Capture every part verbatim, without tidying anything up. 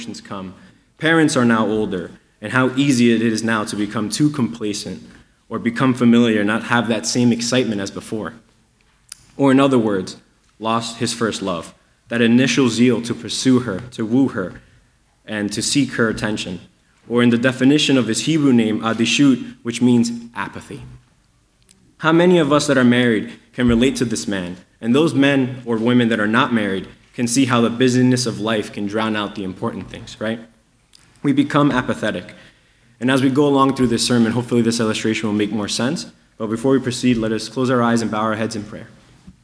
come. Parents are now older, and how easy it is now to become too complacent or become familiar and not have that same excitement as before. Or in other words, lost his first love, that initial zeal to pursue her, to woo her, and to seek her attention. Or in the definition of his Hebrew name, adishut, which means apathy. How many of us that are married can relate to this man? And those men or women that are not married can see how the busyness of life can drown out the important things, right? We become apathetic. And as we go along through this sermon, hopefully this illustration will make more sense. But before we proceed, let us close our eyes and bow our heads in prayer.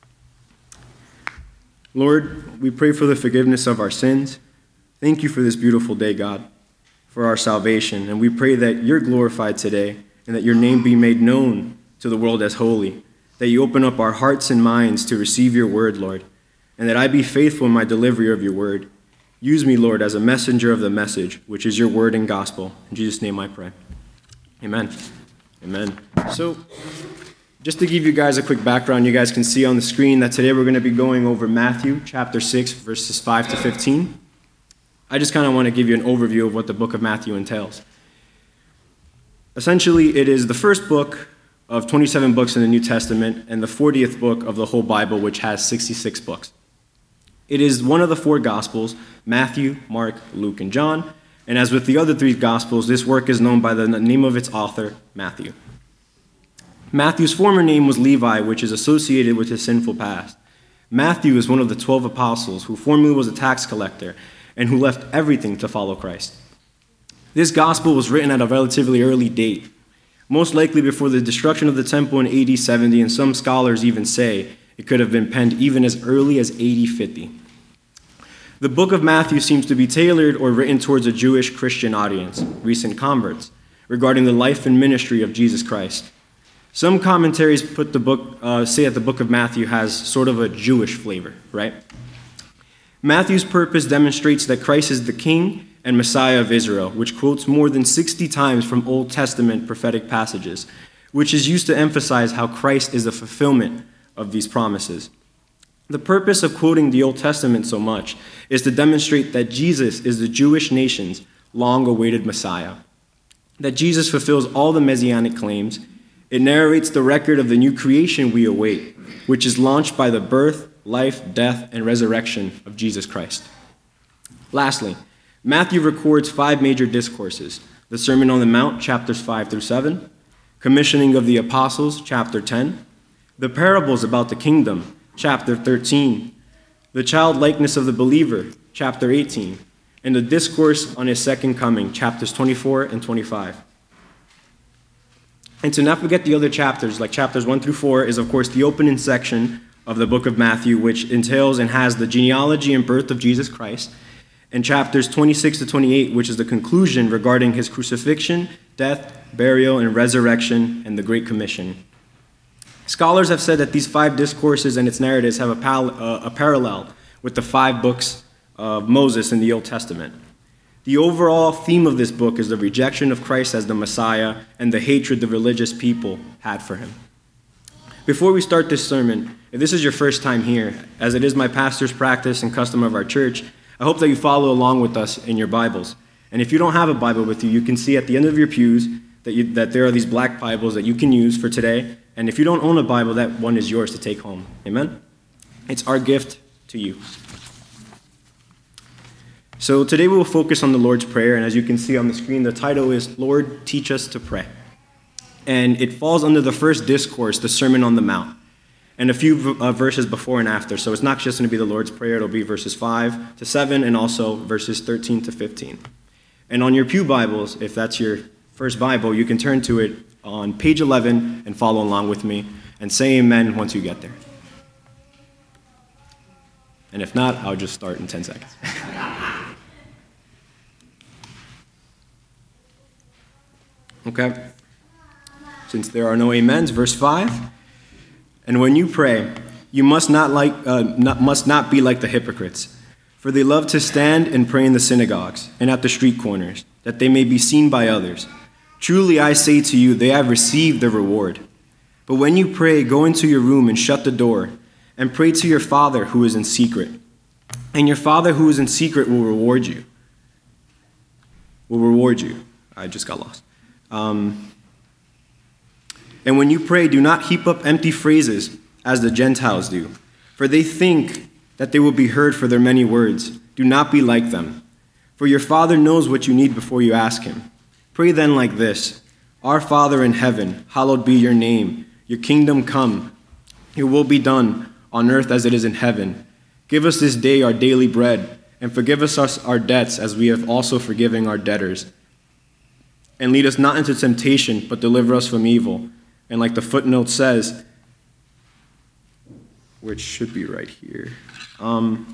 Lord, we pray for the forgiveness of our sins. Thank you for this beautiful day, God, for our salvation. And we pray that you're glorified today and that your name be made known to the world as holy, that you open up our hearts and minds to receive your word, Lord, and that I be faithful in my delivery of your word. Use me, Lord, as a messenger of the message, which is your word and gospel. In Jesus' name I pray. Amen. Amen. So, just to give you guys a quick background, you guys can see on the screen that today we're going to be going over Matthew chapter six, verses five to fifteen. I just kind of want to give you an overview of what the book of Matthew entails. Essentially, it is the first book of twenty-seven books in the New Testament and the fortieth book of the whole Bible, which has sixty-six books. It is one of the four Gospels, Matthew, Mark, Luke, and John. And as with the other three Gospels, this work is known by the name of its author, Matthew. Matthew's former name was Levi, which is associated with his sinful past. Matthew is one of the twelve apostles who formerly was a tax collector and who left everything to follow Christ. This Gospel was written at a relatively early date, most likely before the destruction of the temple in A D seventy, and some scholars even say it could have been penned even as early as A D fifty. The book of Matthew seems to be tailored or written towards a Jewish Christian audience, recent converts, regarding the life and ministry of Jesus Christ. Some commentaries put the book, uh, say that the book of Matthew has sort of a Jewish flavor, right? Matthew's purpose demonstrates that Christ is the King and Messiah of Israel, which quotes more than sixty times from Old Testament prophetic passages, which is used to emphasize how Christ is the fulfillment of these promises. The purpose of quoting the Old Testament so much is to demonstrate that Jesus is the Jewish nation's long-awaited Messiah, that Jesus fulfills all the messianic claims. It narrates the record of the new creation we await, which is launched by the birth, life, death, and resurrection of Jesus Christ. Lastly, Matthew records five major discourses: the Sermon on the Mount, chapters five through seven, commissioning of the apostles, chapter ten, the parables about the kingdom, chapter thirteen, the childlikeness of the believer, chapter eighteen, and the discourse on his second coming, chapters twenty-four and twenty-five. And to not forget the other chapters, like chapters one through four, is of course the opening section of the book of Matthew, which entails and has the genealogy and birth of Jesus Christ, and chapters twenty-six to twenty-eight, which is the conclusion regarding his crucifixion, death, burial, and resurrection, and the Great Commission. Scholars have said that these five discourses and its narratives have a, pal- uh, a parallel with the five books of Moses in the Old Testament. The overall theme of this book is the rejection of Christ as the Messiah and the hatred the religious people had for him. Before we start this sermon, if this is your first time here, as it is my pastor's practice and custom of our church, I hope that you follow along with us in your Bibles. And if you don't have a Bible with you, you can see at the end of your pews that, you, that there are these black Bibles that you can use for today. And if you don't own a Bible, that one is yours to take home. Amen? It's our gift to you. So today we will focus on the Lord's Prayer, and as you can see on the screen, the title is Lord, Teach Us to Pray. And it falls under the first discourse, the Sermon on the Mount, and a few uh, verses before and after. So it's not just going to be the Lord's Prayer, it'll be verses five to seven and also verses thirteen to fifteen. And on your pew Bibles, if that's your first Bible, you can turn to it on page eleven and follow along with me and say amen once you get there. And if not, I'll just start in ten seconds. Okay? Since there are no amens, verse five. And when you pray, you must not, like, uh, not, must not be like the hypocrites, for they love to stand and pray in the synagogues and at the street corners, that they may be seen by others. Truly I say to you, they have received their reward. But when you pray, go into your room and shut the door, and pray to your Father who is in secret. And your Father who is in secret will reward you. will reward you. I just got lost. Um, and when you pray, do not heap up empty phrases as the Gentiles do, for they think that they will be heard for their many words. Do not be like them, for your Father knows what you need before you ask him. Pray then like this: Our Father in heaven, hallowed be your name. Your kingdom come. Your will be done on earth as it is in heaven. Give us this day our daily bread, and forgive us our debts as we have also forgiven our debtors. And lead us not into temptation, but deliver us from evil. And like the footnote says, which should be right here, um,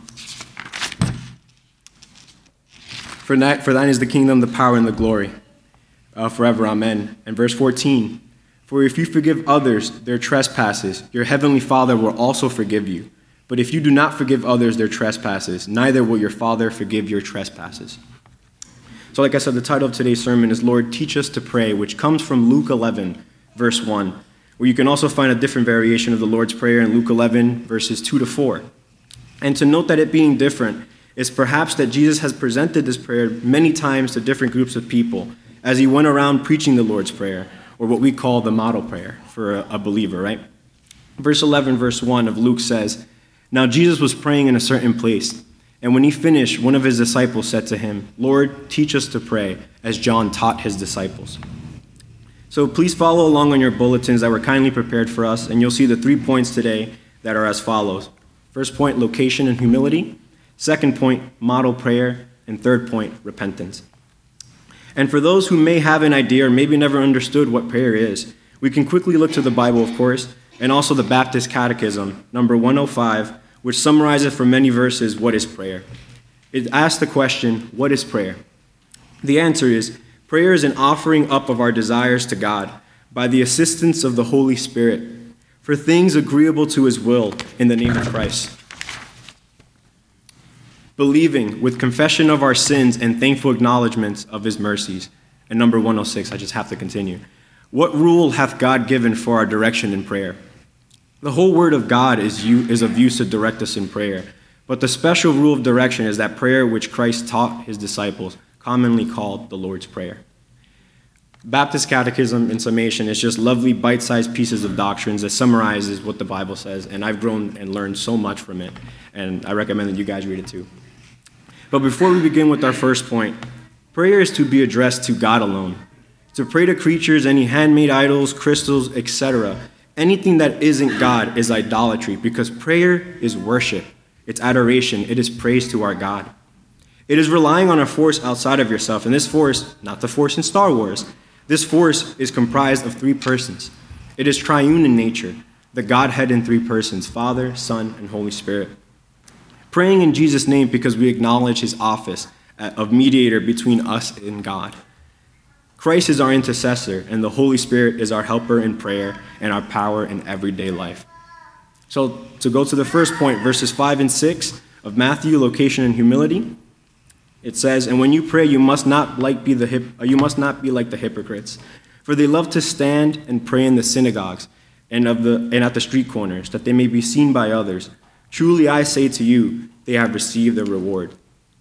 for, that, for thine is the kingdom, the power, and the glory, uh, forever. Amen. And verse fourteen, for if you forgive others their trespasses, your heavenly Father will also forgive you. But if you do not forgive others their trespasses, neither will your Father forgive your trespasses. So like I said, the title of today's sermon is Lord, Teach Us to Pray, which comes from Luke eleven, verse one, where you can also find a different variation of the Lord's Prayer in Luke eleven, verses two to four. And to note that it being different is perhaps that Jesus has presented this prayer many times to different groups of people as he went around preaching the Lord's Prayer, or what we call the model prayer for a, a believer, right? Verse eleven, verse one of Luke says, Now Jesus was praying in a certain place, and when he finished, one of his disciples said to him, Lord, teach us to pray, as John taught his disciples. So please follow along on your bulletins that were kindly prepared for us, and you'll see the three points today that are as follows. First point, location and humility. Second point, model prayer. And third point, repentance. And for those who may have an idea or maybe never understood what prayer is, we can quickly look to the Bible, of course, and also the Baptist Catechism, number one oh five, which summarizes for many verses what is prayer. It asks the question, what is prayer? The answer is, prayer is an offering up of our desires to God by the assistance of the Holy Spirit for things agreeable to his will in the name of Christ. Believing with confession of our sins and thankful acknowledgments of his mercies. And number one oh six, I just have to continue. What rule hath God given for our direction in prayer? The whole word of God is, is of use to direct us in prayer. But the special rule of direction is that prayer which Christ taught his disciples, commonly called the Lord's Prayer. Baptist Catechism, in summation, is just lovely bite-sized pieces of doctrines that summarizes what the Bible says, and I've grown and learned so much from it, and I recommend that you guys read it too. But before we begin with our first point, prayer is to be addressed to God alone. To pray to creatures, any handmade idols, crystals, et cetera, anything that isn't God is idolatry, because prayer is worship. It's adoration. It is praise to our God. It is relying on a force outside of yourself, and this force, not the force in Star Wars, this force is comprised of three persons. It is triune in nature, the Godhead in three persons, Father, Son, and Holy Spirit. Praying in Jesus' name because we acknowledge his office of mediator between us and God. Christ is our intercessor, and the Holy Spirit is our helper in prayer and our power in everyday life. So to go to the first point, verses five and six of Matthew, location and humility, it says, And when you pray, you must not like be the hip, you must not be like the hypocrites, for they love to stand and pray in the synagogues and of the and at the street corners, that they may be seen by others. Truly I say to you, they have received their reward.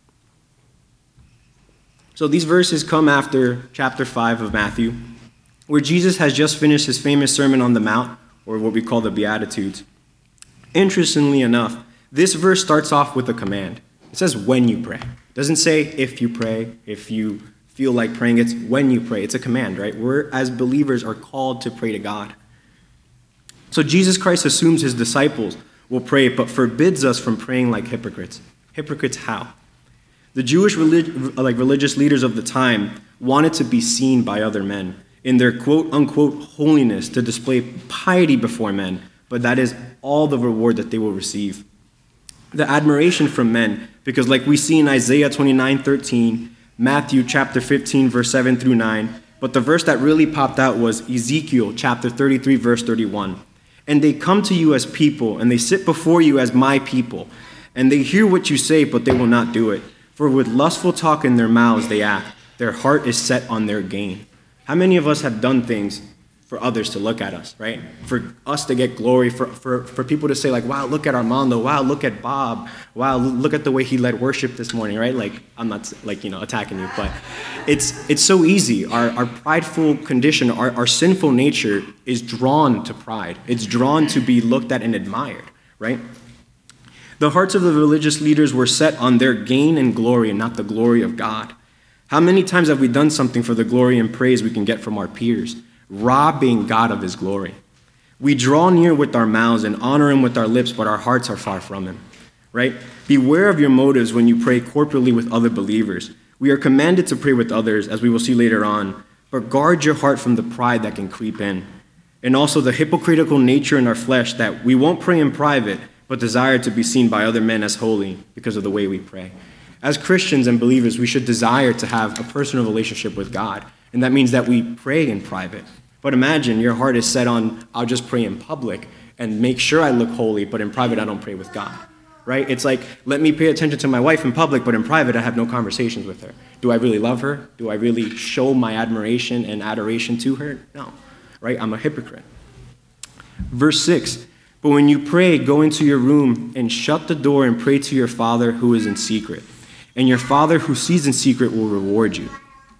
So these verses come after chapter five of Matthew, where Jesus has just finished his famous Sermon on the Mount, or what we call the Beatitudes. Interestingly enough, this verse starts off with a command. It says when you pray. It doesn't say if you pray, if you feel like praying. It's when you pray. It's a command, right? We're, as believers, are called to pray to God. So Jesus Christ assumes his disciples will pray, but forbids us from praying like hypocrites. Hypocrites how? The Jewish relig- like religious leaders of the time wanted to be seen by other men in their quote-unquote holiness, to display piety before men, but that is all the reward that they will receive. The admiration from men, because like we see in Isaiah twenty-nine thirteen, Matthew chapter fifteen, verse seven through nine, but the verse that really popped out was Ezekiel chapter thirty-three, verse thirty-one. And they come to you as people, and they sit before you as my people, and they hear what you say, but they will not do it. For with lustful talk in their mouths they act. Their heart is set on their gain. How many of us have done things for others to look at us, right? For us to get glory, for, for, for people to say like, wow, look at Armando, wow, look at Bob, wow, look at the way he led worship this morning, right? Like, I'm not like, you know, attacking you, but it's it's so easy. Our, our prideful condition, our, our sinful nature is drawn to pride. It's drawn to be looked at and admired, right? The hearts of the religious leaders were set on their gain and glory and not the glory of God. How many times have we done something for the glory and praise we can get from our peers, robbing God of his glory? We draw near with our mouths and honor him with our lips, but our hearts are far from him, right? Beware of your motives when you pray corporately with other believers. We are commanded to pray with others, as we will see later on, but guard your heart from the pride that can creep in, and also the hypocritical nature in our flesh that we won't pray in private, but desire to be seen by other men as holy because of the way we pray. As Christians and believers, we should desire to have a personal relationship with God, and that means that we pray in private. But imagine your heart is set on, I'll just pray in public and make sure I look holy, but in private I don't pray with God, right? It's like, let me pay attention to my wife in public, but in private I have no conversations with her. Do I really love her? Do I really show my admiration and adoration to her? No, right? I'm a hypocrite. Verse six, but when you pray, go into your room and shut the door and pray to your Father who is in secret. And your Father who sees in secret will reward you.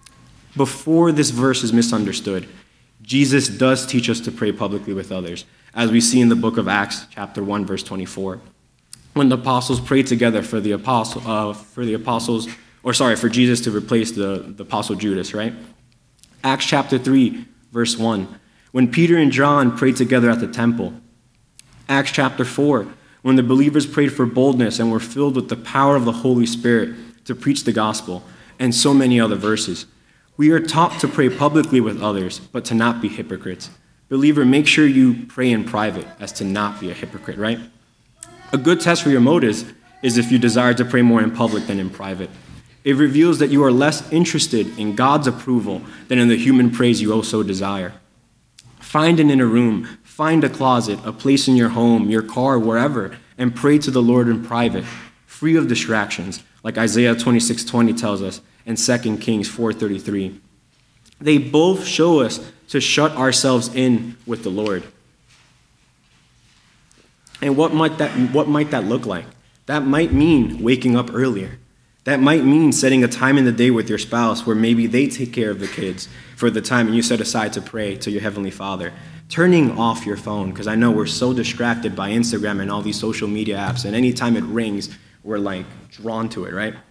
Before this verse is misunderstood, Jesus does teach us to pray publicly with others, as we see in the book of Acts, chapter one, verse twenty-four. When the apostles prayed together for the apostle, uh, for the apostles, or sorry, for Jesus to replace the, the apostle Judas, right? Acts chapter three, verse one. When Peter and John prayed together at the temple. Acts chapter four, when the believers prayed for boldness and were filled with the power of the Holy Spirit to preach the gospel, and so many other verses. We are taught to pray publicly with others, but to not be hypocrites. Believer, make sure you pray in private as to not be a hypocrite, right? A good test for your motives is if you desire to pray more in public than in private. It reveals that you are less interested in God's approval than in the human praise you also desire. Find an inner room, find a closet, a place in your home, your car, wherever, and pray to the Lord in private, free of distractions, like Isaiah twenty-six twenty tells us, and Second Kings four thirty-three. They both show us to shut ourselves in with the Lord. And what might that, what might that look like? That might mean waking up earlier. That might mean setting a time in the day with your spouse where maybe they take care of the kids for the time and you set aside to pray to your Heavenly Father. Turning off your phone, because I know we're so distracted by Instagram and all these social media apps, and anytime it rings, we're like drawn to it, right?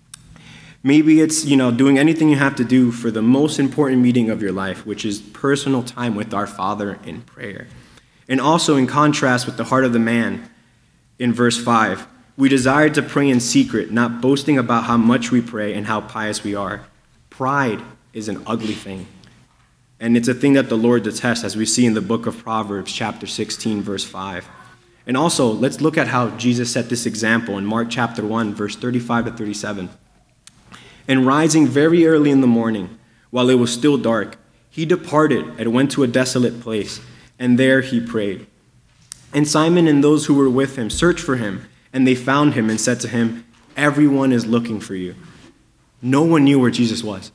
Maybe it's, you know, doing anything you have to do for the most important meeting of your life, which is personal time with our Father in prayer. And also in contrast with the heart of the man, in verse five, we desire to pray in secret, not boasting about how much we pray and how pious we are. Pride is an ugly thing. And it's a thing that the Lord detests, as we see in the book of Proverbs, chapter sixteen, verse five. And also, let's look at how Jesus set this example in Mark chapter one, verse thirty-five to thirty-seven. And rising very early in the morning, while it was still dark, he departed and went to a desolate place, and there he prayed. And Simon and those who were with him searched for him, and they found him and said to him, "Everyone is looking for you." No one knew where Jesus was.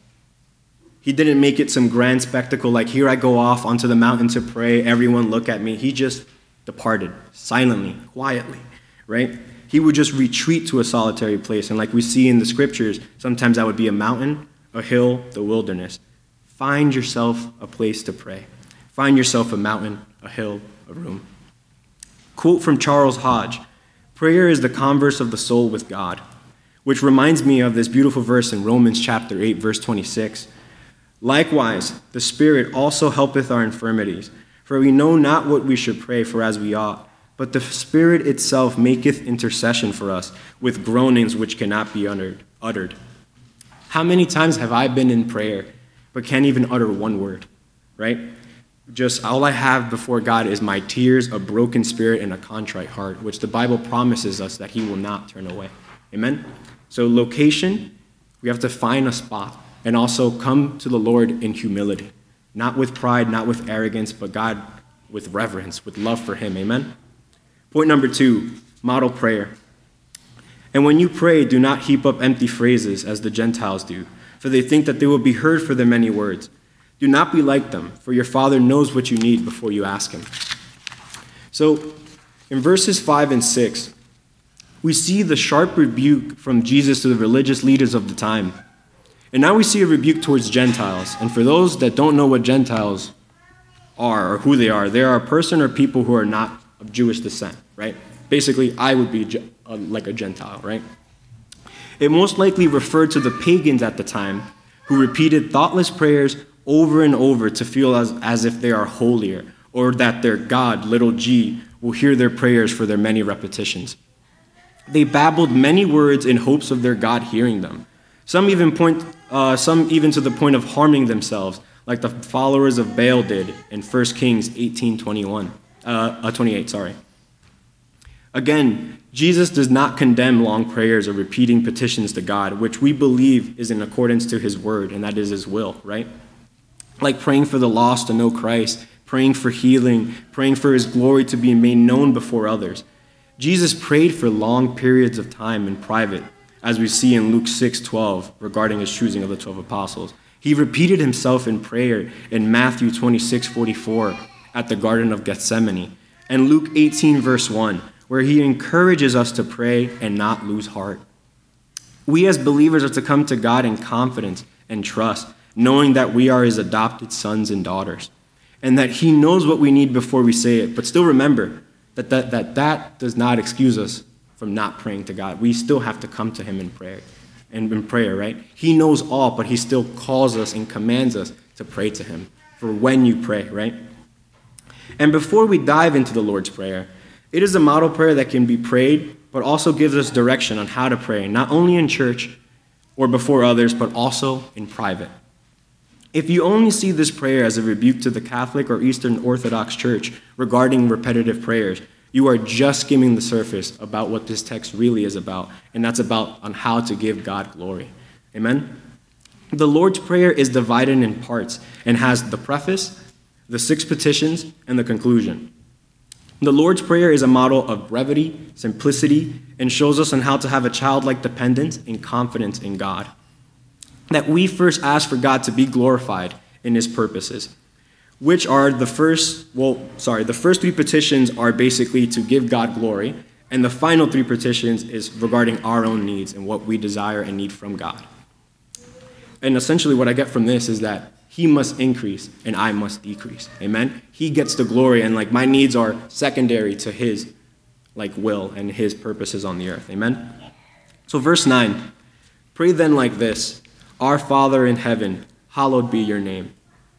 He didn't make it some grand spectacle like, here I go off onto the mountain to pray, everyone look at me. He just departed silently, quietly, right? He would just retreat to a solitary place. And like we see in the scriptures, sometimes that would be a mountain, a hill, the wilderness. Find yourself a place to pray. Find yourself a mountain, a hill, a room. Quote from Charles Hodge, "Prayer is the converse of the soul with God," which reminds me of this beautiful verse in Romans chapter eight, verse twenty-six. "Likewise, the Spirit also helpeth our infirmities, for we know not what we should pray for as we ought, but the Spirit itself maketh intercession for us with groanings which cannot be uttered." How many times have I been in prayer but can't even utter one word, right? Just all I have before God is my tears, a broken spirit, and a contrite heart, which the Bible promises us that he will not turn away. Amen? So location, we have to find a spot and also come to the Lord in humility, not with pride, not with arrogance, but God with reverence, with love for him. Amen? Point number two, model prayer. "And when you pray, do not heap up empty phrases as the Gentiles do, for they think that they will be heard for their many words. Do not be like them, for your Father knows what you need before you ask him. So, in verses five and six, we see the sharp rebuke from Jesus to the religious leaders of the time. And now we see a rebuke towards Gentiles. And for those that don't know what Gentiles are or who they are, they are a person or people who are not of Jewish descent, right? Basically, I would be like a Gentile, right? It most likely referred to the pagans at the time who repeated thoughtless prayers over and over to feel as, as if they are holier, or that their God, little g, will hear their prayers for their many repetitions. They babbled many words in hopes of their God hearing them. Some even point, uh, some even to the point of harming themselves, like the followers of Baal did in First Kings eighteen twenty-one, uh, uh, twenty-eight. Sorry. Again, Jesus does not condemn long prayers or repeating petitions to God, which we believe is in accordance to his word, and that is his will, right? Like praying for the lost to know Christ, praying for healing, praying for his glory to be made known before others. Jesus prayed for long periods of time in private, as we see in Luke six twelve regarding his choosing of the twelve apostles. He repeated himself in prayer in Matthew twenty-six forty-four at the Garden of Gethsemane, and Luke eighteen verse one, where he encourages us to pray and not lose heart. We as believers are to come to God in confidence and trust, knowing that we are his adopted sons and daughters, and that he knows what we need before we say it. But still remember that that, that, that does not excuse us from not praying to God. We still have to come to him in prayer, and in prayer, right? He knows all, but he still calls us and commands us to pray to him for when you pray, right? And before we dive into the Lord's Prayer, it is a model prayer that can be prayed, but also gives us direction on how to pray, not only in church or before others, but also in private. If you only see this prayer as a rebuke to the Catholic or Eastern Orthodox Church regarding repetitive prayers, you are just skimming the surface about what this text really is about, and that's about on how to give God glory. Amen? The Lord's Prayer is divided in parts and has the preface, the six petitions, and the conclusion. The Lord's Prayer is a model of brevity, simplicity, and shows us on how to have a childlike dependence and confidence in God. That we first ask for God to be glorified in his purposes, which are the first, well, sorry, the first three petitions are basically to give God glory, and the final three petitions is regarding our own needs and what we desire and need from God. And essentially what I get from this is that he must increase and I must decrease. Amen? He gets the glory, and like my needs are secondary to his like will and his purposes on the earth. Amen? So verse nine, pray then like this: Our Father in heaven, hallowed be your name.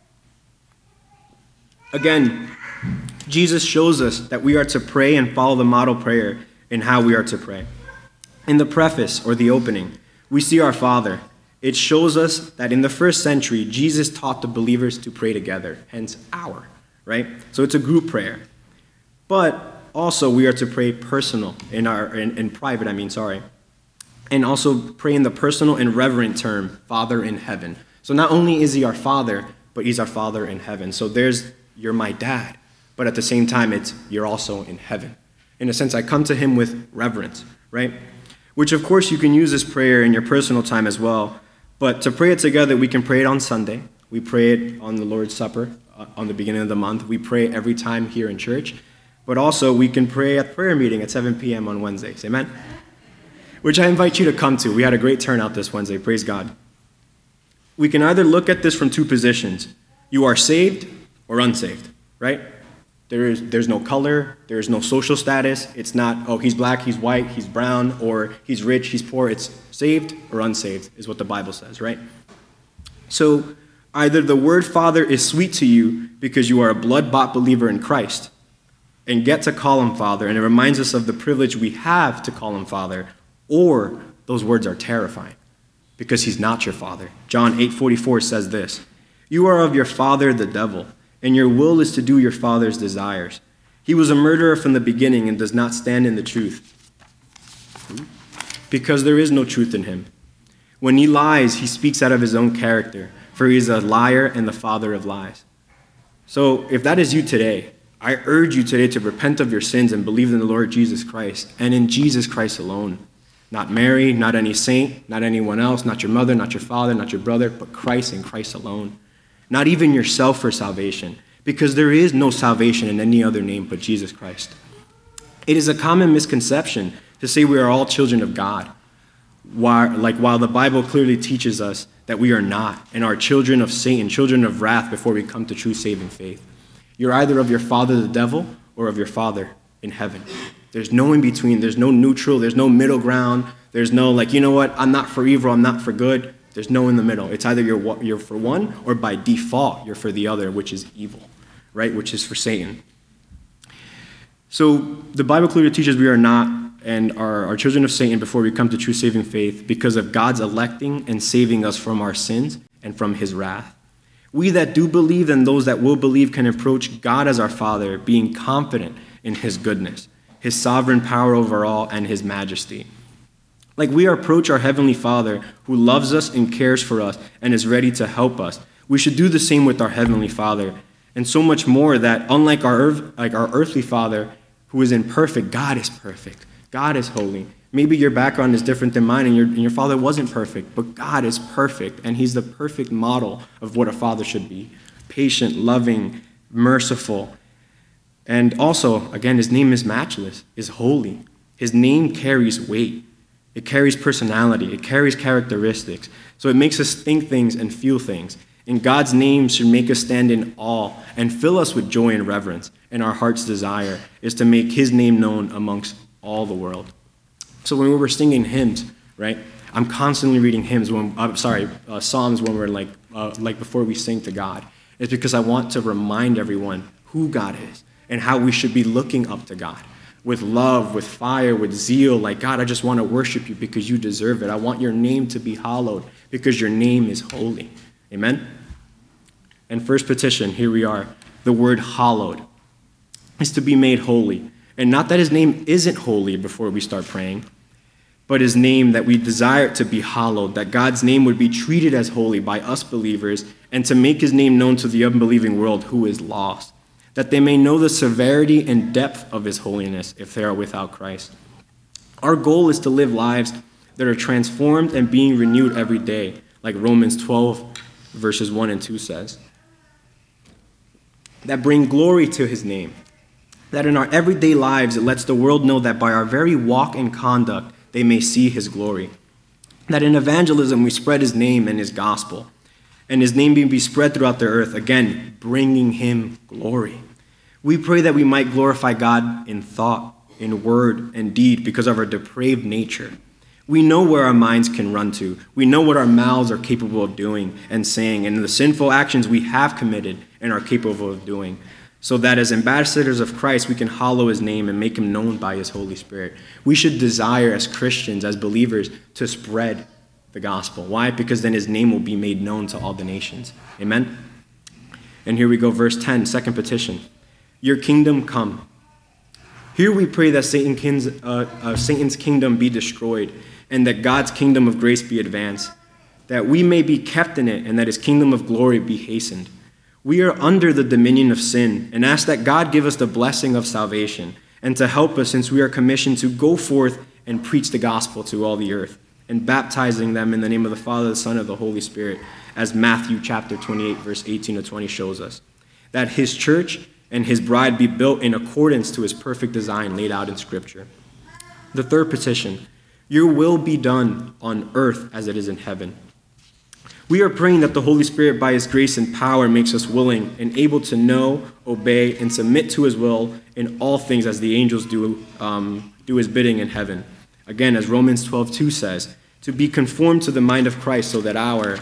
Again, Jesus shows us that we are to pray and follow the model prayer in how we are to pray. In the preface, or the opening, we see our Father. It shows us that in the first century, Jesus taught the believers to pray together, hence our, right? So it's a group prayer. But also we are to pray personal, in our in, in private, I mean, sorry. And also pray in the personal and reverent term, Father in heaven. So not only is he our Father, but he's our Father in heaven. So there's, you're my dad, but at the same time, it's, you're also in heaven. In a sense, I come to him with reverence, right? Which, of course, you can use this prayer in your personal time as well. But to pray it together, we can pray it on Sunday. We pray it on the Lord's Supper uh, on the beginning of the month. We pray every time here in church. But also, we can pray at prayer meeting at seven p.m. on Wednesdays. Amen? Which I invite you to come to. We had a great turnout this Wednesday. Praise God. We can either look at this from two positions. You are saved or unsaved, right? There is, there's no color. There's no social status. It's not, oh, he's black, he's white, he's brown, or he's rich, he's poor. It's saved or unsaved is what the Bible says, right? So either the word Father is sweet to you because you are a blood-bought believer in Christ and get to call him Father, and it reminds us of the privilege we have to call him Father, or those words are terrifying because he's not your father. John eight forty-four says this: You are of your father the devil, and your will is to do your father's desires. He was a murderer from the beginning and does not stand in the truth, because there is no truth in him. When he lies, he speaks out of his own character, for he is a liar and the father of lies. So if that is you today, I urge you today to repent of your sins and believe in the Lord Jesus Christ, and in Jesus Christ alone. Not Mary, not any saint, not anyone else, not your mother, not your father, not your brother, but Christ and Christ alone. not even yourself for salvation, because there is no salvation in any other name but Jesus Christ. It is a common misconception to say we are all children of God, while, like while the Bible clearly teaches us that we are not, and are children of Satan, children of wrath before we come to true saving faith. You're either of your father the devil or of your Father in heaven. There's no in between. There's no neutral. There's no middle ground. There's no like, you know what, I'm not for evil, I'm not for good. There's no in the middle. It's either you're, you're for one, or by default you're for the other, which is evil, right, which is for Satan. So the Bible clearly teaches we are not and are, are children of Satan before we come to true saving faith because of God's electing and saving us from our sins and from his wrath. We that do believe and those that will believe can approach God as our Father, being confident in his goodness, his sovereign power over all, and his majesty. Like we approach our Heavenly Father who loves us and cares for us and is ready to help us, we should do the same with our Heavenly Father. And so much more that unlike our, earth, like our earthly Father who is imperfect, God is perfect. God is holy. Maybe your background is different than mine and your, and your father wasn't perfect, but God is perfect, and he's the perfect model of what a father should be. Patient, loving, merciful. And also, again, his name is matchless, is holy. His name carries weight. It carries personality. It carries characteristics. So it makes us think things and feel things. And God's name should make us stand in awe and fill us with joy and reverence. And our heart's desire is to make his name known amongst all the world. So when we were singing hymns, right, I'm constantly reading hymns, when, I'm sorry, uh, Psalms when we're like, uh, like before we sing to God. It's because I want to remind everyone who God is and how we should be looking up to God with love, with fire, with zeal. Like, God, I just want to worship you because you deserve it. I want your name to be hallowed because your name is holy. Amen? And first petition, here we are. The word hallowed is to be made holy. And not that his name isn't holy before we start praying, but his name that we desire to be hallowed, that God's name would be treated as holy by us believers, and to make his name known to the unbelieving world who is lost, that they may know the severity and depth of his holiness if they are without Christ. Our goal is to live lives that are transformed and being renewed every day, like Romans twelve, verses one and two says, that bring glory to his name. That in our everyday lives, it lets the world know that by our very walk and conduct, they may see his glory. That in evangelism, we spread his name and his gospel, and his name may be spread throughout the earth, again, bringing him glory. We pray that we might glorify God in thought, in word, and deed because of our depraved nature. We know where our minds can run to. We know what our mouths are capable of doing and saying, and the sinful actions we have committed and are capable of doing, so that as ambassadors of Christ, we can hallow his name and make him known by his Holy Spirit. We should desire as Christians, as believers, to spread the gospel. Why? Because then his name will be made known to all the nations. Amen? And here we go, verse ten, second petition. Your kingdom come. Here we pray that Satan king's, uh, uh, Satan's kingdom be destroyed and that God's kingdom of grace be advanced, that we may be kept in it and that his kingdom of glory be hastened. We are under the dominion of sin and ask that God give us the blessing of salvation and to help us since we are commissioned to go forth and preach the gospel to all the earth and baptizing them in the name of the Father, the Son, and the Holy Spirit, as Matthew chapter twenty-eight, verse eighteen to twenty shows us. That his church and his bride be built in accordance to his perfect design laid out in Scripture. The third petition, your will be done on earth as it is in heaven. We are praying that the Holy Spirit, by his grace and power, makes us willing and able to know, obey, and submit to his will in all things as the angels do, um, do his bidding in heaven. Again, as Romans twelve two says, to be conformed to the mind of Christ so that our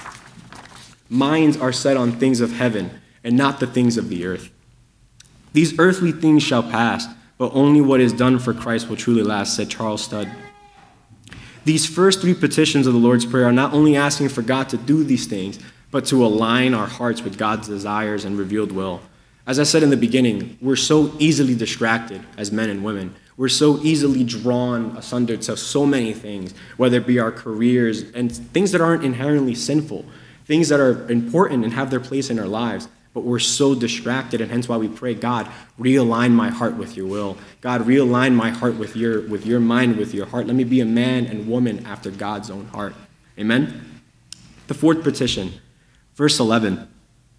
minds are set on things of heaven and not the things of the earth. These earthly things shall pass, but only what is done for Christ will truly last, said Charles Studd. These first three petitions of the Lord's Prayer are not only asking for God to do these things, but to align our hearts with God's desires and revealed will. As I said in the beginning, we're so easily distracted as men and women. We're so easily drawn asunder to so many things, whether it be our careers and things that aren't inherently sinful, things that are important and have their place in our lives. But we're so distracted, and hence why we pray, God, realign my heart with your will. God, realign my heart with your, with your mind, with your heart. Let me be a man and woman after God's own heart. Amen? The fourth petition, verse eleven.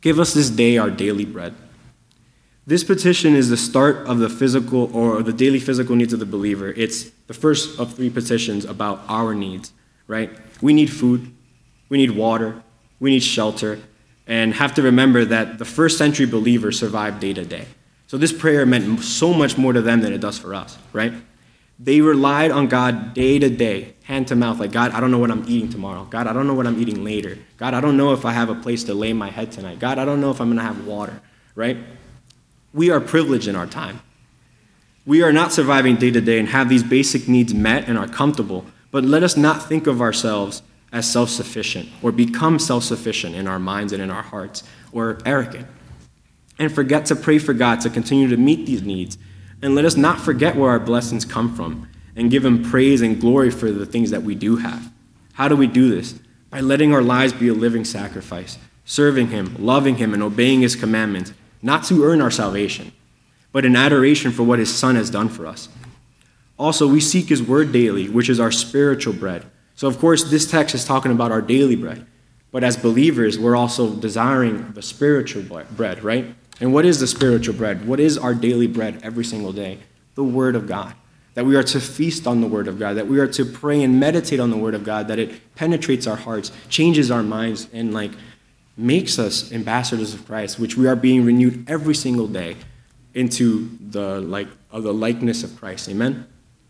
Give us this day our daily bread. This petition is the start of the physical or the daily physical needs of the believer. It's the first of three petitions about our needs, right? We need food, we need water, we need shelter, and have to remember that the first century believers survived day to day. So this prayer meant so much more to them than it does for us, right? They relied on God day to day, hand to mouth, like, God, I don't know what I'm eating tomorrow. God, I don't know what I'm eating later. God, I don't know if I have a place to lay my head tonight. God, I don't know if I'm going to have water, right? We are privileged in our time. We are not surviving day to day and have these basic needs met and are comfortable, but let us not think of ourselves as self-sufficient or become self-sufficient in our minds and in our hearts or arrogant. And forget to pray for God to continue to meet these needs. And let us not forget where our blessings come from and give him praise and glory for the things that we do have. How do we do this? By letting our lives be a living sacrifice, serving him, loving him, and obeying his commandments, not to earn our salvation, but in adoration for what his Son has done for us. Also, we seek his word daily, which is our spiritual bread. So, of course, this text is talking about our daily bread. But as believers, we're also desiring the spiritual bread, right? And what is the spiritual bread? What is our daily bread every single day? The Word of God. That we are to feast on the Word of God. That we are to pray and meditate on the Word of God. That it penetrates our hearts, changes our minds, and like makes us ambassadors of Christ, which we are being renewed every single day into the like of the likeness of Christ. Amen?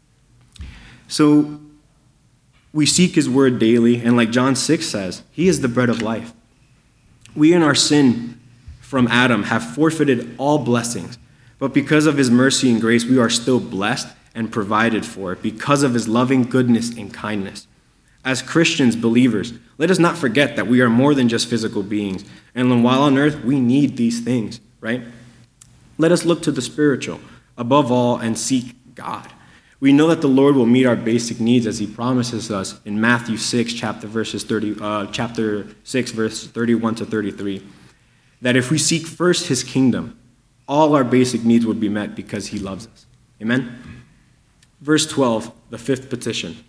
So we seek his word daily, and like John six says, he is the bread of life. We in our sin from Adam have forfeited all blessings, but because of his mercy and grace, we are still blessed and provided for because of his loving goodness and kindness. As Christians, believers, let us not forget that we are more than just physical beings, and while on earth, we need these things, right? Let us look to the spiritual, above all, and seek God. We know that the Lord will meet our basic needs as he promises us in Matthew six, chapter verses thirty, uh, chapter six, verse thirty-one to thirty-three, that if we seek first his kingdom, all our basic needs would be met because he loves us. Amen? Verse twelve, the fifth petition.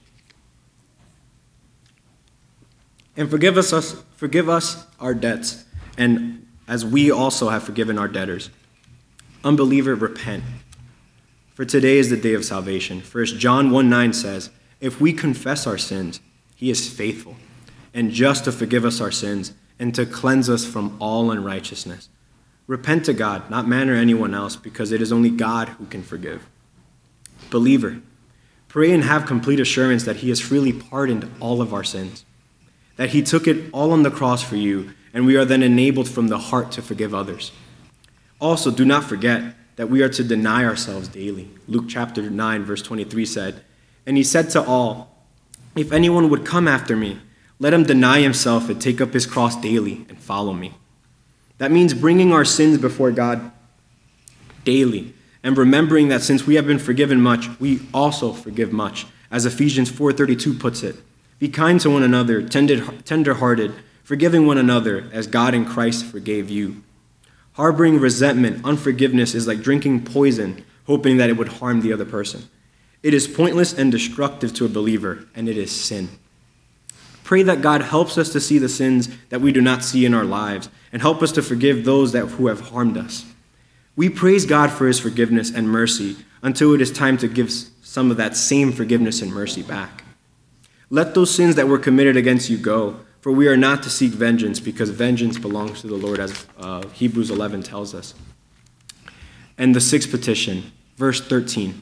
And forgive us, us, forgive us our debts, and as we also have forgiven our debtors. Unbeliever, repent. For today is the day of salvation. First John one nine says, if we confess our sins, he is faithful and just to forgive us our sins and to cleanse us from all unrighteousness. Repent to God, not man or anyone else, because it is only God who can forgive. Believer, pray and have complete assurance that he has freely pardoned all of our sins, that he took it all on the cross for you, and we are then enabled from the heart to forgive others. Also, do not forget that we are to deny ourselves daily. Luke chapter nine, verse twenty-three said, and he said to all, if anyone would come after me, let him deny himself and take up his cross daily and follow me. That means bringing our sins before God daily and remembering that since we have been forgiven much, we also forgive much. As Ephesians four thirty-two puts it, be kind to one another, tender-hearted, forgiving one another as God in Christ forgave you. Harboring resentment, unforgiveness is like drinking poison, hoping that it would harm the other person. It is pointless and destructive to a believer, and it is sin. Pray that God helps us to see the sins that we do not see in our lives, and help us to forgive those that who have harmed us. We praise God for his forgiveness and mercy until it is time to give some of that same forgiveness and mercy back. Let those sins that were committed against you go, for we are not to seek vengeance, because vengeance belongs to the Lord, as uh, Hebrews eleven tells us. And the sixth petition, verse thirteen.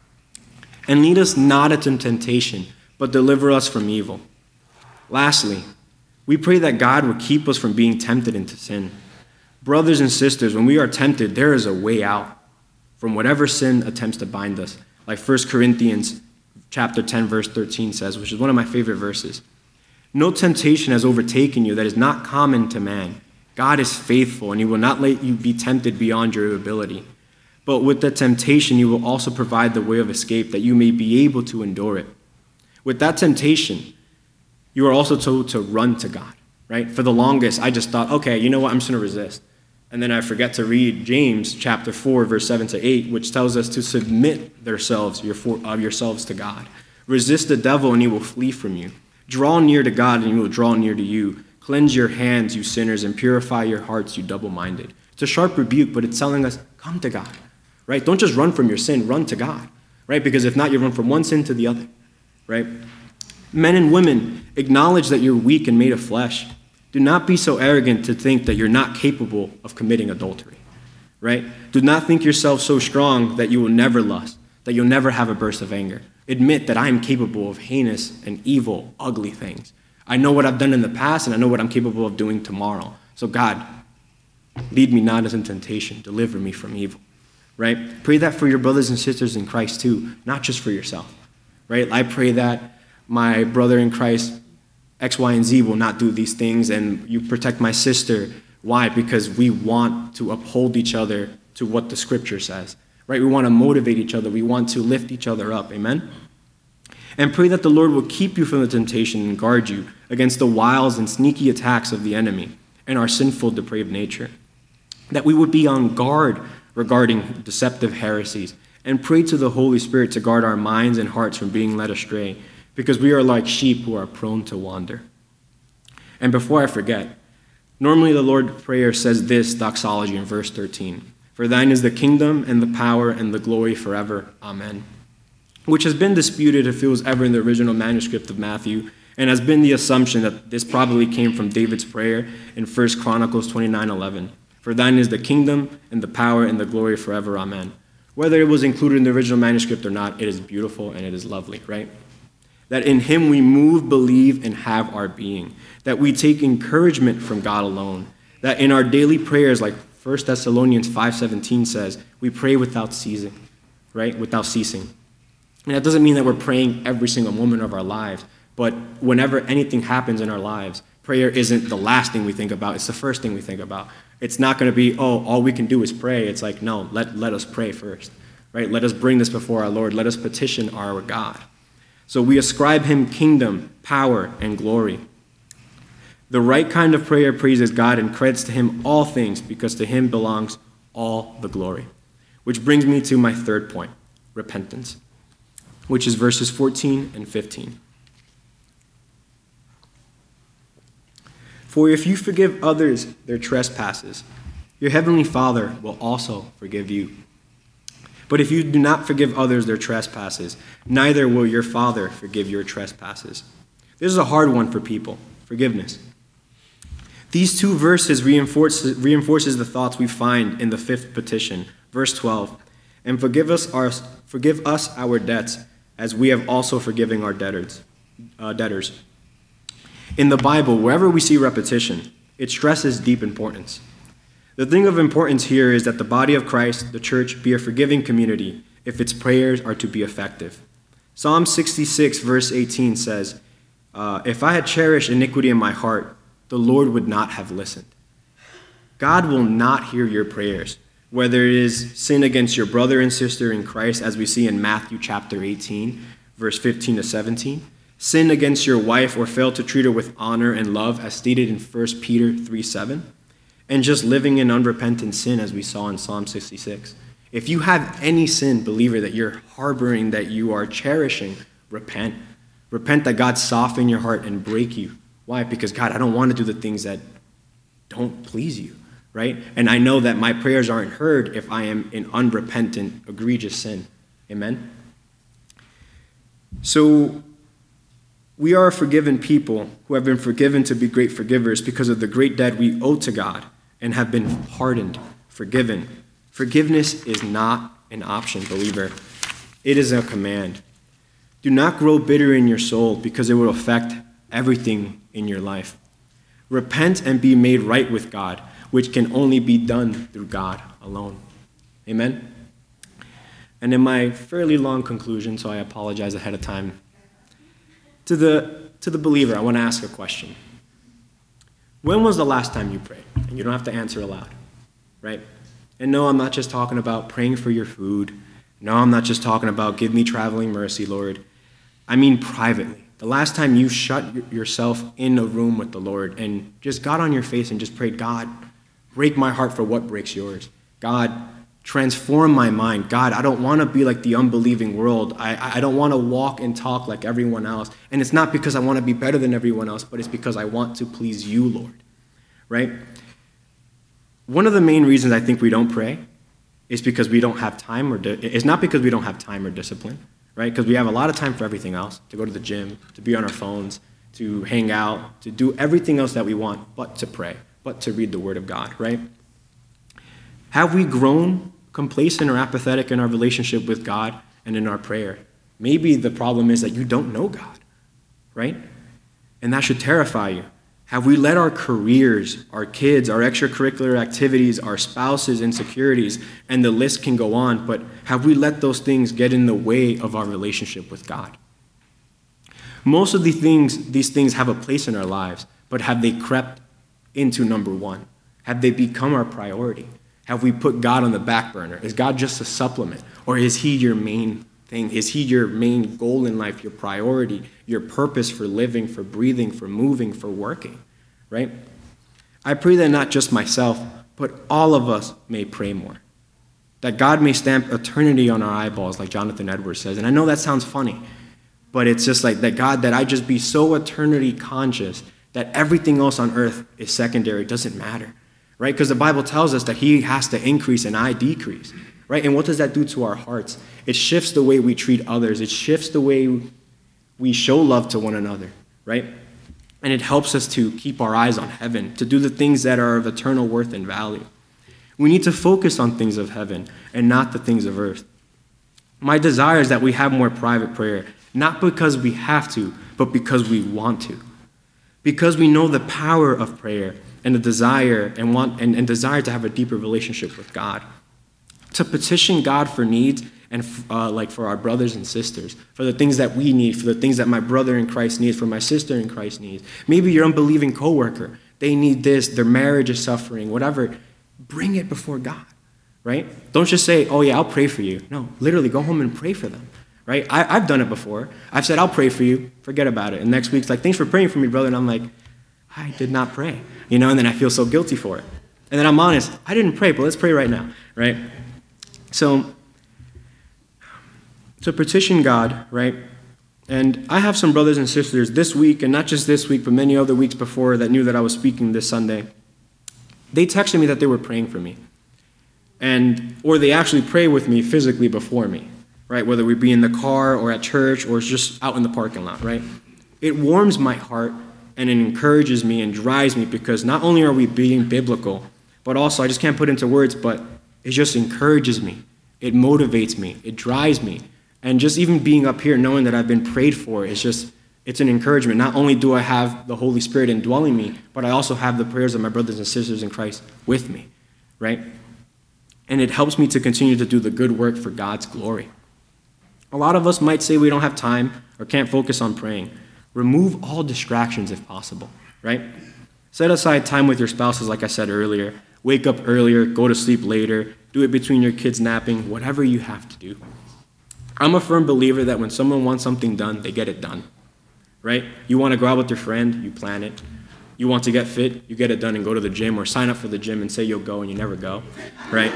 And lead us not into temptation, but deliver us from evil. Lastly, we pray that God would keep us from being tempted into sin. Brothers and sisters, when we are tempted, there is a way out from whatever sin attempts to bind us, like First Corinthians chapter ten, verse thirteen says, which is one of my favorite verses. No temptation has overtaken you that is not common to man. God is faithful, and he will not let you be tempted beyond your ability. But with the temptation, he will also provide the way of escape, that you may be able to endure it. With that temptation, you are also told to run to God, right? For the longest, I just thought, okay, you know what, I'm just going to resist. And then I forget to read James chapter four, verse seven to eight, which tells us to submit yourselves, your, uh, yourselves to God. Resist the devil, and he will flee from you. Draw near to God, and he will draw near to you. Cleanse your hands, you sinners, and purify your hearts, you double-minded. It's a sharp rebuke, but it's telling us, come to God, right? Don't just run from your sin, run to God, right? Because if not, you run from one sin to the other, right? Men and women, acknowledge that you're weak and made of flesh. Do not be so arrogant to think that you're not capable of committing adultery, right? Do not think yourself so strong that you will never lust, that you'll never have a burst of anger. Admit that I am capable of heinous and evil, ugly things. I know what I've done in the past, and I know what I'm capable of doing tomorrow. So God, lead me not into temptation. Deliver me from evil, right? Pray that for your brothers and sisters in Christ too, not just for yourself, right? I pray that my brother in Christ, X, Y, and Z will not do these things, and you protect my sister. Why? Because we want to uphold each other to what the scripture says, right? We want to motivate each other. We want to lift each other up, amen? And pray that the Lord will keep you from the temptation and guard you against the wiles and sneaky attacks of the enemy and our sinful, depraved nature. That we would be on guard regarding deceptive heresies, and pray to the Holy Spirit to guard our minds and hearts from being led astray, because we are like sheep who are prone to wander. And before I forget, normally the Lord's Prayer says this doxology in verse thirteen, "For thine is the kingdom and the power and the glory forever. Amen." Which has been disputed if it was ever in the original manuscript of Matthew, and has been the assumption that this probably came from David's prayer in First Chronicles twenty-nine eleven. "For thine is the kingdom and the power and the glory forever. Amen." Whether it was included in the original manuscript or not, it is beautiful and it is lovely, right? That in him we move, believe, and have our being. That we take encouragement from God alone. That in our daily prayers, like First Thessalonians five seventeen says, we pray without ceasing, right? Without ceasing. And that doesn't mean that we're praying every single moment of our lives, but whenever anything happens in our lives, prayer isn't the last thing we think about, it's the first thing we think about. It's not going to be, oh, all we can do is pray. It's like, no, let, let us pray first, right? Let us bring this before our Lord. Let us petition our God. So we ascribe him kingdom, power, and glory. The right kind of prayer praises God and credits to him all things, because to him belongs all the glory. Which brings me to my third point, repentance, which is verses fourteen and fifteen. "For if you forgive others their trespasses, your heavenly Father will also forgive you. But if you do not forgive others their trespasses, neither will your Father forgive your trespasses." This is a hard one for people, forgiveness. These two verses reinforce, reinforces the thoughts we find in the fifth petition, verse twelve. "And forgive us our, forgive us our debts, as we have also forgiven our debtors." Uh, debtors. In the Bible, wherever we see repetition, it stresses deep importance. The thing of importance here is that the body of Christ, the church, be a forgiving community if its prayers are to be effective. Psalm sixty-six, verse eighteen says, uh, "If I had cherished iniquity in my heart, the Lord would not have listened." God will not hear your prayers, whether it is sin against your brother and sister in Christ, as we see in Matthew chapter eighteen, verse fifteen to seventeen, sin against your wife or fail to treat her with honor and love, as stated in First Peter three seven, and just living in unrepentant sin, as we saw in Psalm sixty-six. If you have any sin, believer, that you're harboring, that you are cherishing, repent. Repent that God soften your heart and break you. Why? Because, God, I don't want to do the things that don't please you, right? And I know that my prayers aren't heard if I am in unrepentant, egregious sin. Amen? So, we are a forgiven people who have been forgiven to be great forgivers because of the great debt we owe to God and have been pardoned, forgiven. Forgiveness is not an option, believer. It is a command. Do not grow bitter in your soul, because it will affect everything in your life. Repent and be made right with God, which can only be done through God alone. Amen? And in my fairly long conclusion, so I apologize ahead of time, To the, to the believer, I want to ask a question. When was the last time you prayed? And you don't have to answer aloud, right? And no, I'm not just talking about praying for your food. No, I'm not just talking about give me traveling mercy, Lord. I mean privately. The last time you shut yourself in a room with the Lord and just got on your face and just prayed, God, break my heart for what breaks yours. God, Transform my mind. God, I don't want to be like the unbelieving world. I, I don't want to walk and talk like everyone else. And it's not because I want to be better than everyone else, but it's because I want to please you, Lord. Right? One of the main reasons I think we don't pray is because we don't have time, or di- it's not because we don't have time or discipline, right? Because we have a lot of time for everything else, to go to the gym, to be on our phones, to hang out, to do everything else that we want, but to pray, but to read the Word of God, right? Have we grown complacent or apathetic in our relationship with God and in our prayer? Maybe the problem is that you don't know God, right? And that should terrify you. Have we let our careers, our kids, our extracurricular activities, our spouses' insecurities, and the list can go on, but have we let those things get in the way of our relationship with God? Most of the things, these things have a place in our lives, but have they crept into number one? Have they become our priority? Have we put God on the back burner? Is God just a supplement? Or is he your main thing? Is he your main goal in life, your priority, your purpose for living, for breathing, for moving, for working, right? I pray that not just myself, but all of us may pray more. That God may stamp eternity on our eyeballs, like Jonathan Edwards says. And I know that sounds funny, but it's just like that God, that I just be so eternity conscious that everything else on earth is secondary, doesn't matter, right? Because the Bible tells us that he has to increase and I decrease, right? And what does that do to our hearts? It shifts the way we treat others. It shifts the way we show love to one another, right? And it helps us to keep our eyes on heaven, to do the things that are of eternal worth and value. We need to focus on things of heaven and not the things of earth. My desire is that we have more private prayer, not because we have to, but because we want to. Because we know the power of prayer and the desire and want and, and desire to have a deeper relationship with God. To petition God for needs and uh, like for our brothers and sisters, for the things that we need, for the things that my brother in Christ needs, for my sister in Christ needs. Maybe your unbelieving coworker, they need this, their marriage is suffering, whatever. Bring it before God, right? Don't just say, oh yeah, I'll pray for you. No, literally go home and pray for them, right? I, I've done it before. I've said, I'll pray for you, forget about it. And next week's like, thanks for praying for me, brother. And I'm like, I did not pray, you know, and then I feel so guilty for it. And then I'm honest, I didn't pray, but let's pray right now, right? So, to petition God, right? And I have some brothers and sisters this week, and not just this week, but many other weeks before that knew that I was speaking this Sunday. They texted me that they were praying for me. And, or they actually pray with me physically before me, right? Whether we be in the car or at church or just out in the parking lot, right? It warms my heart and it encourages me and drives me because not only are we being biblical, but also I just can't put into words, but it just encourages me. It motivates me. It drives me. And just even being up here knowing that I've been prayed for is just, it's an encouragement. Not only do I have the Holy Spirit indwelling me, but I also have the prayers of my brothers and sisters in Christ with me, right? And it helps me to continue to do the good work for God's glory. A lot of us might say we don't have time or can't focus on praying. Remove all distractions if possible, right? Set aside time with your spouses, like I said earlier. Wake up earlier, go to sleep later, do it between your kids napping, whatever you have to do. I'm a firm believer that when someone wants something done, they get it done, right? You want to go out with your friend, you plan it. You want to get fit, you get it done and go to the gym or sign up for the gym and say you'll go and you never go, right?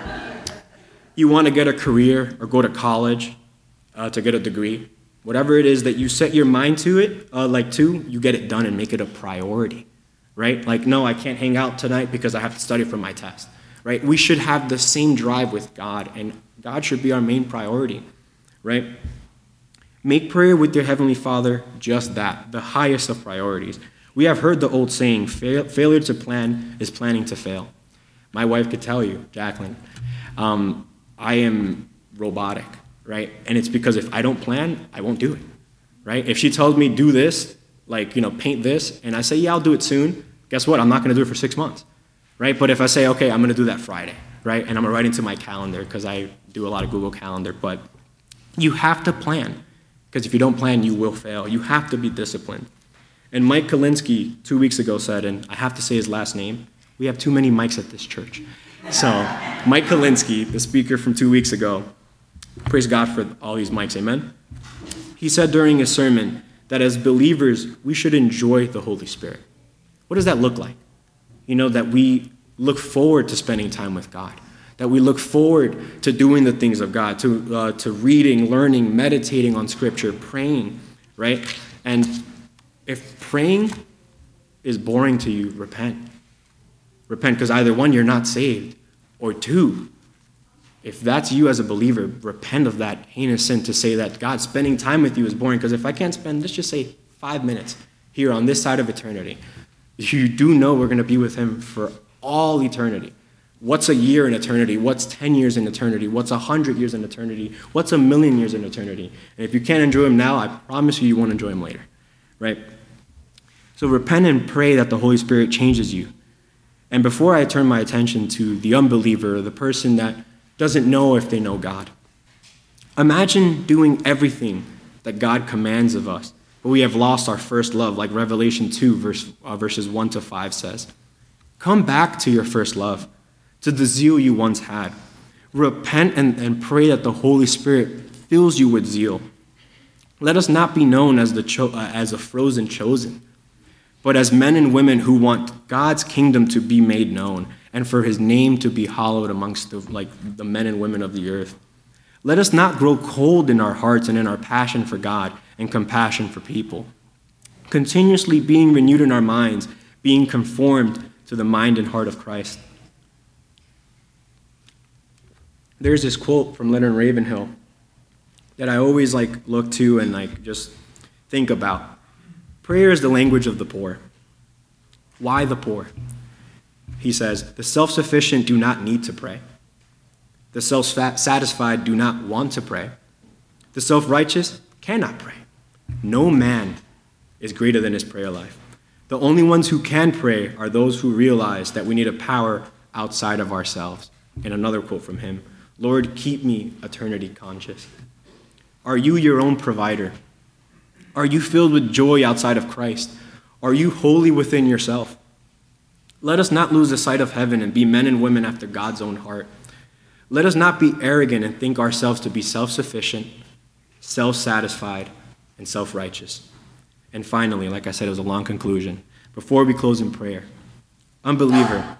You want to get a career or go to college uh, to get a degree. Whatever it is that you set your mind to it, uh, like to, you get it done and make it a priority, right? Like, no, I can't hang out tonight because I have to study for my test, right? We should have the same drive with God, and God should be our main priority, right? Make prayer with your Heavenly Father just that, the highest of priorities. We have heard the old saying, fail, failure to plan is planning to fail. My wife could tell you, Jacqueline, um, I am robotic, right? And it's because if I don't plan, I won't do it, right? If she tells me do this, like, you know, paint this, and I say, yeah, I'll do it soon, guess what? I'm not going to do it for six months, right? But if I say, okay, I'm going to do that Friday, right? And I'm going to write into my calendar because I do a lot of Google Calendar, but you have to plan because if you don't plan, you will fail. You have to be disciplined. And Mike Kalinsky two weeks ago said, and I have to say his last name, we have too many Mikes at this church. So Mike Kalinsky, the speaker from two weeks ago, praise God for all these mics, amen? He said during his sermon that as believers, we should enjoy the Holy Spirit. What does that look like? You know, that we look forward to spending time with God, that we look forward to doing the things of God, to, uh, to reading, learning, meditating on Scripture, praying, right? And if praying is boring to you, repent. Repent, because either one, you're not saved, or two, if that's you as a believer, repent of that heinous sin to say that God, spending time with you is boring, because if I can't spend, let's just say five minutes here on this side of eternity, you do know we're going to be with him for all eternity. What's a year in eternity? What's ten years in eternity? What's one hundred years in eternity? What's a million years in eternity? And if you can't enjoy him now, I promise you, you won't enjoy him later, right? So repent and pray that the Holy Spirit changes you. And before I turn my attention to the unbeliever, the person that doesn't know if they know God, imagine doing everything that God commands of us, but we have lost our first love, like Revelation two, verse, uh, verses one to five says. Come back to your first love, to the zeal you once had. Repent and, and pray that the Holy Spirit fills you with zeal. Let us not be known as, the cho- uh, as a frozen chosen, but as men and women who want God's kingdom to be made known and for his name to be hallowed amongst the, like, the men and women of the earth. Let us not grow cold in our hearts and in our passion for God and compassion for people. Continuously being renewed in our minds, being conformed to the mind and heart of Christ. There's this quote from Leonard Ravenhill that I always like look to and like just think about. Prayer is the language of the poor. Why the poor? He says, the self-sufficient do not need to pray. The self-satisfied do not want to pray. The self-righteous cannot pray. No man is greater than his prayer life. The only ones who can pray are those who realize that we need a power outside of ourselves. And another quote from him, Lord, keep me eternity conscious. Are you your own provider? Are you filled with joy outside of Christ? Are you holy within yourself? Let us not lose the sight of heaven and be men and women after God's own heart. Let us not be arrogant and think ourselves to be self-sufficient, self-satisfied, and self-righteous. And finally, like I said, it was a long conclusion. Before we close in prayer, unbeliever,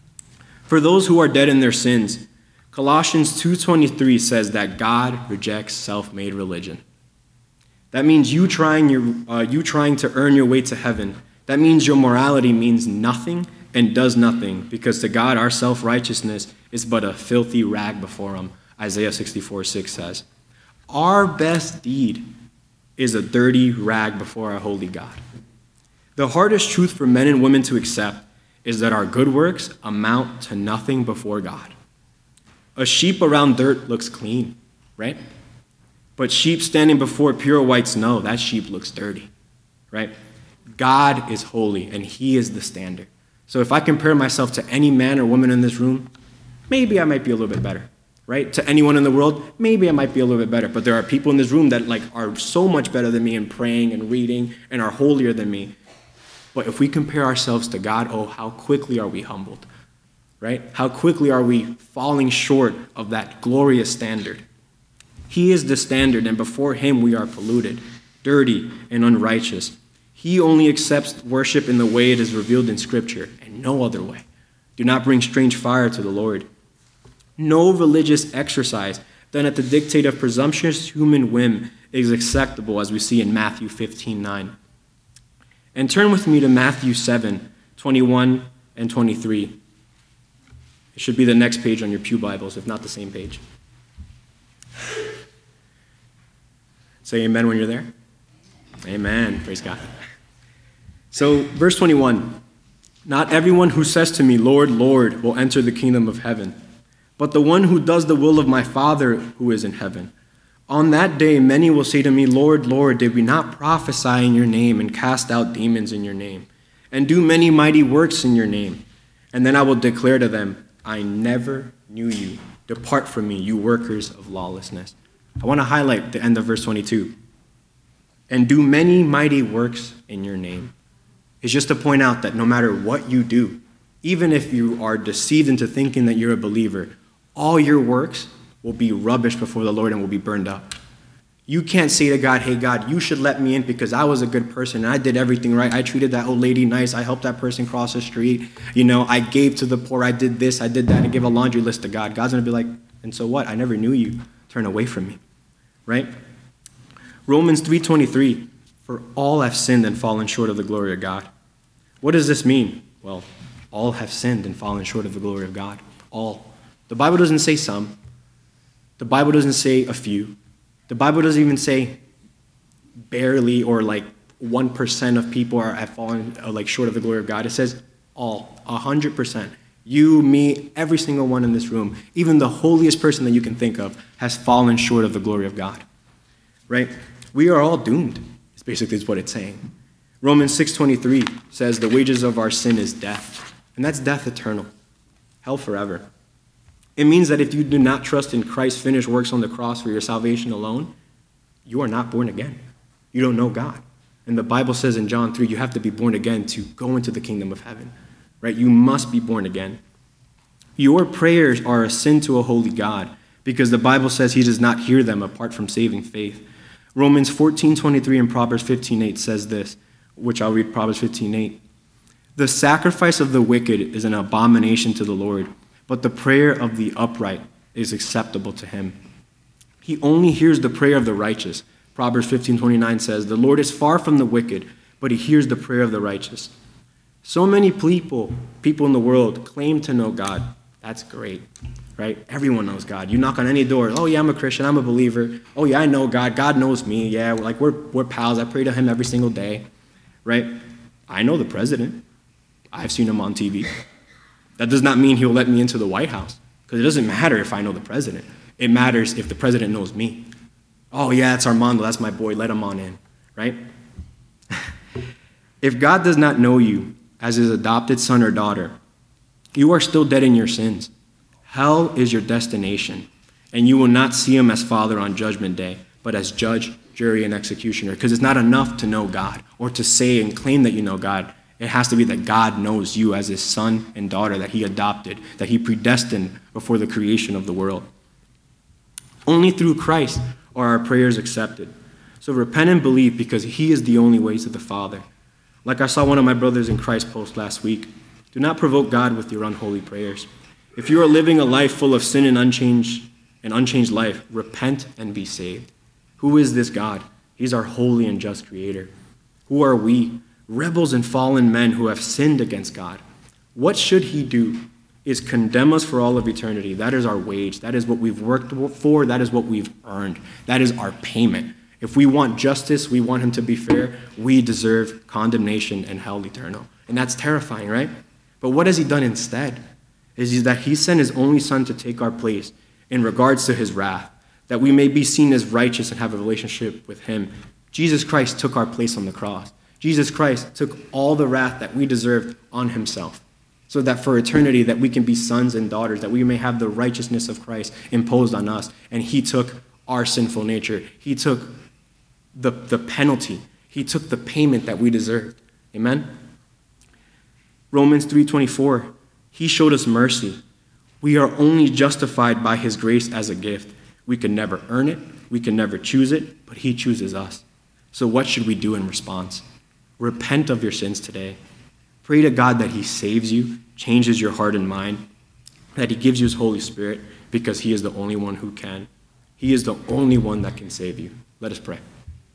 for those who are dead in their sins, Colossians two twenty-three says that God rejects self-made religion. That means you trying, your, uh, you trying to earn your way to heaven. That means your morality means nothing and does nothing, because to God our self-righteousness is but a filthy rag before him, Isaiah sixty-four six says. Our best deed is a dirty rag before our holy God. The hardest truth for men and women to accept is that our good works amount to nothing before God. A sheep around dirt looks clean, right? But sheep standing before pure white snow, that sheep looks dirty, right? God is holy, and he is the standard. So if I compare myself to any man or woman in this room, maybe I might be a little bit better, right? To anyone in the world, maybe I might be a little bit better. But there are people in this room that like are so much better than me in praying and reading and are holier than me. But if we compare ourselves to God, oh, how quickly are we humbled, right? How quickly are we falling short of that glorious standard? He is the standard, and before him we are polluted, dirty, and unrighteous. He only accepts worship in the way it is revealed in Scripture, and no other way. Do not bring strange fire to the Lord. No religious exercise done at the dictate of presumptuous human whim is acceptable, as we see in Matthew fifteen nine. And turn with me to Matthew seven twenty-one and twenty-three. It should be the next page on your pew Bibles, if not the same page. Say amen when you're there. Amen. Praise God. So, verse twenty-one. Not everyone who says to me, Lord, Lord, will enter the kingdom of heaven, but the one who does the will of my Father who is in heaven. On that day, many will say to me, Lord, Lord, did we not prophesy in your name and cast out demons in your name and do many mighty works in your name? And then I will declare to them, I never knew you. Depart from me, you workers of lawlessness. I want to highlight the end of verse twenty-two. And do many mighty works in your name. It's just to point out that no matter what you do, even if you are deceived into thinking that you're a believer, all your works will be rubbish before the Lord and will be burned up. You can't say to God, hey, God, you should let me in because I was a good person and I did everything right. I treated that old lady nice. I helped that person cross the street. You know, I gave to the poor. I did this. I did that. I give a laundry list to God. God's going to be like, and so what? I never knew you. Turn away from me, right? Romans three twenty-three, for all have sinned and fallen short of the glory of God. What does this mean? Well, all have sinned and fallen short of the glory of God. All. The Bible doesn't say some. The Bible doesn't say a few. The Bible doesn't even say barely or like one percent of people are have fallen uh, like short of the glory of God. It says all, one hundred percent. You, me, every single one in this room, even the holiest person that you can think of, has fallen short of the glory of God. Right? We are all doomed, is basically what it's saying. Romans six twenty-three says the wages of our sin is death, and that's death eternal, hell forever. It means that if you do not trust in Christ's finished works on the cross for your salvation alone, you are not born again. You don't know God. And the Bible says in John three, you have to be born again to go into the kingdom of heaven. Right? You must be born again. Your prayers are a sin to a holy God because the Bible says he does not hear them apart from saving faith. Romans fourteen twenty-three and Proverbs fifteen eight says this, which I'll read Proverbs fifteen eight. The sacrifice of the wicked is an abomination to the Lord, but the prayer of the upright is acceptable to him. He only hears the prayer of the righteous. Proverbs fifteen twenty-nine says, the Lord is far from the wicked, but he hears the prayer of the righteous. So many people, people in the world claim to know God. That's great, right? Everyone knows God. You knock on any door. Oh, yeah, I'm a Christian. I'm a believer. Oh, yeah, I know God. God knows me. Yeah, like we're, we're pals. I pray to him every single day, right? I know the president. I've seen him on T V. That does not mean he'll let me into the White House because it doesn't matter if I know the president. It matters if the president knows me. Oh, yeah, it's Armando. That's my boy. Let him on in, right? If God does not know you as his adopted son or daughter, you are still dead in your sins. Hell is your destination, and you will not see him as Father on Judgment Day, but as judge, jury, and executioner, because it's not enough to know God or to say and claim that you know God. It has to be that God knows you as his son and daughter that he adopted, that he predestined before the creation of the world. Only through Christ are our prayers accepted. So repent and believe because he is the only way to the Father. Like I saw one of my brothers in Christ post last week, do not provoke God with your unholy prayers. If you are living a life full of sin and unchanged, an unchanged life, repent and be saved. Who is this God? He's our holy and just creator. Who are we? Rebels and fallen men who have sinned against God. What should he do? Is condemn us for all of eternity. That is our wage. That is what we've worked for. That is what we've earned. That is our payment. If we want justice, we want him to be fair, we deserve condemnation and hell eternal. And that's terrifying, right? But what has he done instead? Is that he sent his only son to take our place in regards to his wrath, that we may be seen as righteous and have a relationship with him. Jesus Christ took our place on the cross. Jesus Christ took all the wrath that we deserved on himself, so that for eternity that we can be sons and daughters, that we may have the righteousness of Christ imposed on us. And he took our sinful nature. He took the, the penalty. He took the payment that we deserved. Amen? Romans three twenty-four, he showed us mercy. We are only justified by his grace as a gift. We can never earn it. We can never choose it, but he chooses us. So what should we do in response? Repent of your sins today. Pray to God that he saves you, changes your heart and mind, that he gives you his Holy Spirit, because he is the only one who can. He is the only one that can save you. Let us pray.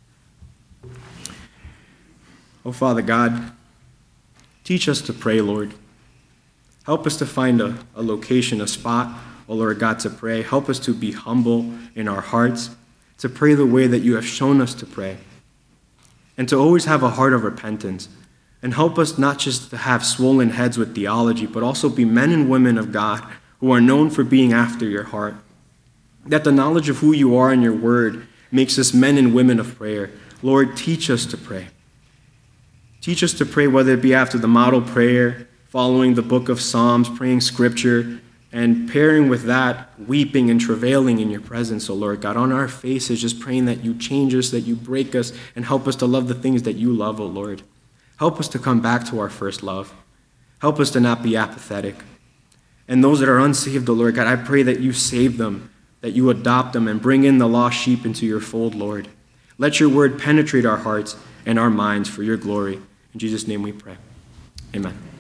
Oh, Father God, teach us to pray, Lord. Help us to find a, a location, a spot, oh Lord God, to pray. Help us to be humble in our hearts, to pray the way that you have shown us to pray, and to always have a heart of repentance. And help us not just to have swollen heads with theology, but also be men and women of God who are known for being after your heart. That the knowledge of who you are in your word makes us men and women of prayer. Lord, teach us to pray. Teach us to pray, whether it be after the model prayer, following the book of Psalms, praying scripture, and pairing with that, weeping and travailing in your presence, oh Lord God, on our faces, just praying that you change us, that you break us, and help us to love the things that you love, oh Lord. Help us to come back to our first love. Help us to not be apathetic. And those that are unsaved, oh Lord God, I pray that you save them, that you adopt them and bring in the lost sheep into your fold, Lord. Let your word penetrate our hearts and our minds for your glory. In Jesus' name we pray. Amen.